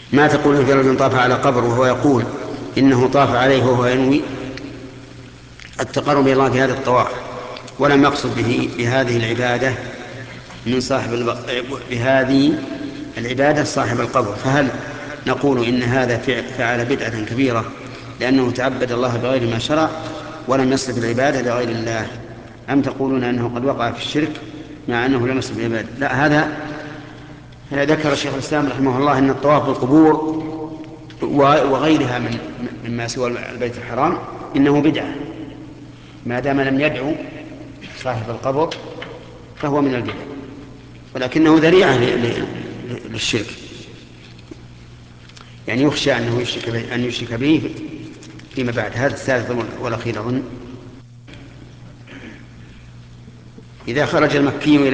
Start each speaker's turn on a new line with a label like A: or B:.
A: ما تقول في رجل طاف على قبر وهو يقول إنه طاف عليه وهو ينوي التقرب إلى الله في هذا الطواف، ولم يقصد به بهذه العبادة من بهذه العبادة صاحب القبر، فهل نقول إن هذا فعل بدعة كبيرة لأنه تعبد الله بغير ما شرع ولم يصرف العبادة لغير الله، أم تقولون أنه قد وقع في الشرك مع أنه لم يصرف العبادة؟ لا، هذا ذكر الشيخ الإسلام رحمه الله أن الطواف بالقبور وغيرها مما سوى البيت الحرام إنه بدعة، ما دام لم يدعو صاحب القبر فهو من البدع، ولكنه ذريعة للشرك، يعني يخشى أنه يشرك به فيما بعد. هذا الثالث والأخير أظن. إذا خرج المكي